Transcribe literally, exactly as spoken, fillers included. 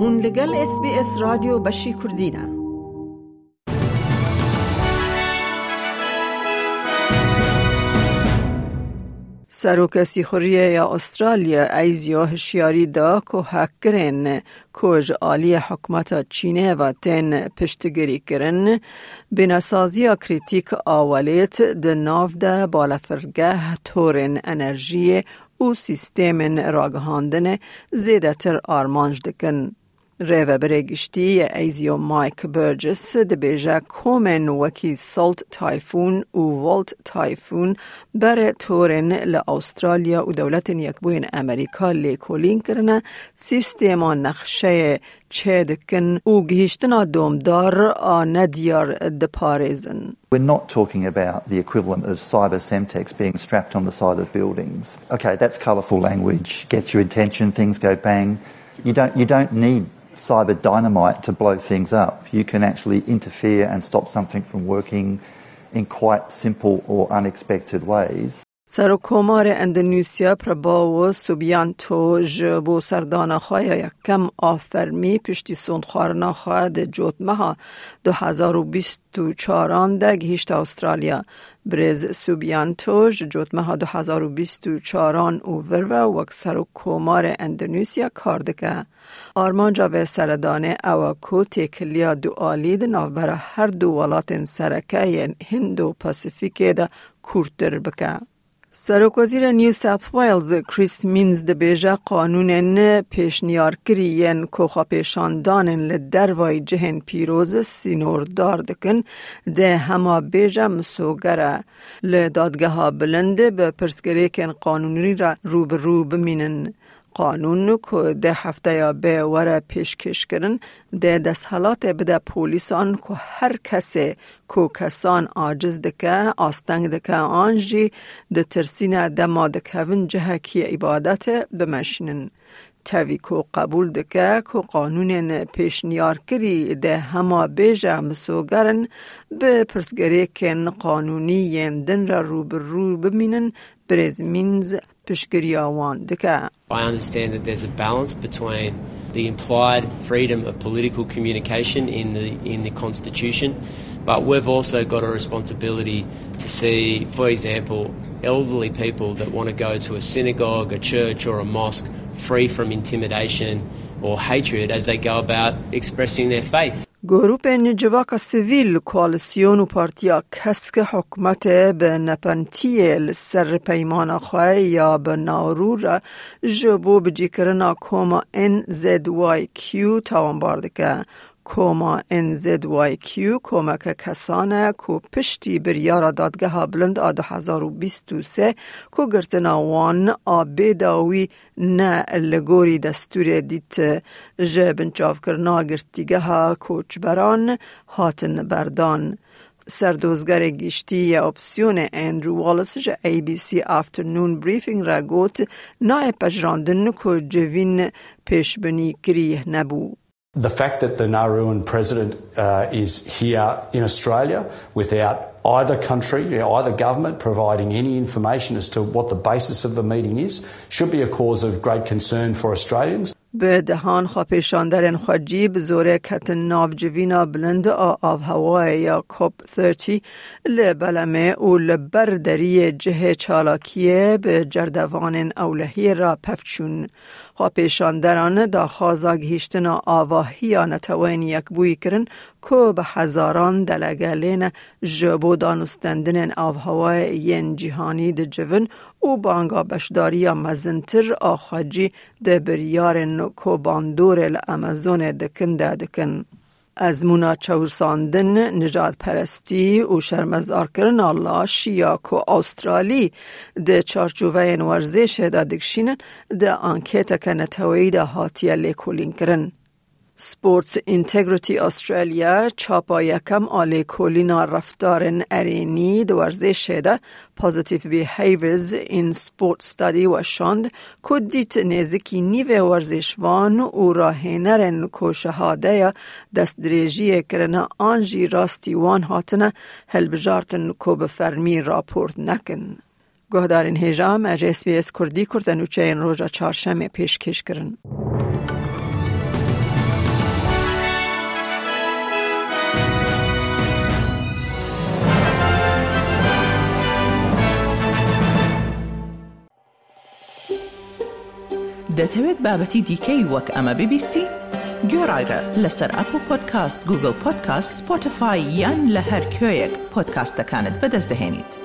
هون لگل اس بی اس رادیو بشی کردینه. سروک سیخوریه یا استرالیا ایزیا هشیاری دا که هکرین کج آلی حکمت چینه و تین پشتگیری کرن بیناسازی کریتیک آولیت ده ناف ده بالافرگه تورن انرژی و سیستم راگهاندن زیده تر آرمانج دکن. ریو برگشتی ایزیو مایک برجس ده بیجه کومن وکی سالت تایفون و والت تایفون بر تورن لأسترالیا و دولت یکبوین امریکا لیکولین کرنه سیستم نقشه چه دکن و گهشتنا دومدار آن دیار دپاریزن. We're not talking about the equivalent of cyber semtex being strapped on the side of buildings. Okay, that's colourful language, gets your attention, things go bang. You don't, you don't need cyber dynamite to blow things up. You can actually interfere and stop something from working in quite simple or unexpected ways. سرکومار اندونزیا پرباو سوبیانتو جبو سردانا خواه یکم آفرمی پشتی سندخارنا خواه ده جوتمها دو هزار و بیست و چاران ده گهشت استرالیا. برز سوبیانتو جوتمها دو هزار و بیست و چاران او ورو وک سرکومار اندونزیا کاردکه. آرمان جاوه سردانه اوکو تکلیا دو آلید نوبر هر دو ولات سرکه هند و پاسیفیک ده کورتر بکه. سروک وزیر نیو ساوت ویلز کریس مینز ده بیجه قانون پیشنیار کریین کوخا پیشاندانن لدروای جهن پیروز سینور دار دکن ده همه بیجه مسوگره لدادگه ها بلنده به پرسگری کن قانونی را روب روب مینن. قانون که ده هفته یا به وره پیشکش کرن ده دستحالات بده پولیسان که هر کسی که کسان عاجز دکه آستنگ دکه آنجی ده ترسینه ده ما دکهون جهکی عبادت بمشنن. تاوی که قبول دکه که قانون پیشنیار کری ده همه بیجه مسوگرن به پرسگری کن قانونی یندن را روب رو بمینن برز مینز پشگری آوان دکه. I understand that there's a balance between the implied freedom of political communication in the in the Constitution, but we've also got a responsibility to see, for example, elderly people that want to go to a synagogue, a church or a mosque free from intimidation or hatred as they go about expressing their faith. گروپ نجواک سیویل کوالسیون و پارتیا کسک حکمت به نپنتی سر پیمان خواه یا به نارور جبو بجی کرنا کوما ان زد وای کیو تاوان باردکه. کوما ان زد وای کیو کمک کسانه کو پشتی بریار دادگه ها بلند آ دو هزار و بیست و سه کو گرتنا وان آبی داوی نه لگوری دستور دیت جبن چاف کرنا گرتیگه ها کوچبران هاتن بردان. سردوزگر گشتی یا اپسیون اندرو والس جا ای بی سی آفترنون بریفینگ را گوت نای پجراندن کو جوین پیشبنی کریه نبو. The fact that the Nauruan president uh, is here in Australia without either country, either government providing any information as to what the basis of the meeting is should be a cause of great concern for Australians. به دهان خواه پیشاندرین خواه جیب زوره کتن ناو جوینا بلند آف هوای یا کوب سی لبلمه و لبردری جه چالاکیه به جردوان اولهی را پفچون. خواه پیشاندران دا خوازاگ هیشتنا آواهی آنتوین یک بوی کرن که به هزاران دلگلین جبو دانستندن آف هوای ین جهانی ده جون و بانگا بشداری مزنتر آخاجی ده بریارن کو باندور الامازون دکن ده دکن. از مونا چورساندن نجات پرستی و شرمزار کرن الله شیا کو استرالی ده چارچوبه ورزش ده دکشینن ده انکیت که نتوی ده هاتیه لیکولین کرن. سپورتس اینتگریتی استرالیا چاپا یکم آلی کولینا رفتارن ارینی دو ورزش ده پازیتیو بیهیویرز این سپورت ستادی و شاند که دیت نزدیکی نیو ورزشوان و راهنرن که شهاده یا دست دریجی کرنه آنجی راستی وان هاتنه هلبجارتن که بفرمی راپورت نکن. گهدارین هجام از اس بی اس کردی کردن و چه این روژا چارشم پیشکش کرن. دەتەوێت بابەتی دیکەی وەک ئەمە ببیستی؟ گۆڕایرە لەسەر ئەپل پۆدکاست، گوگل پۆدکاست، سپۆتیفای یان لە هەر کوێیەک پۆدکاستەکانت بەدەست دەهێنیت.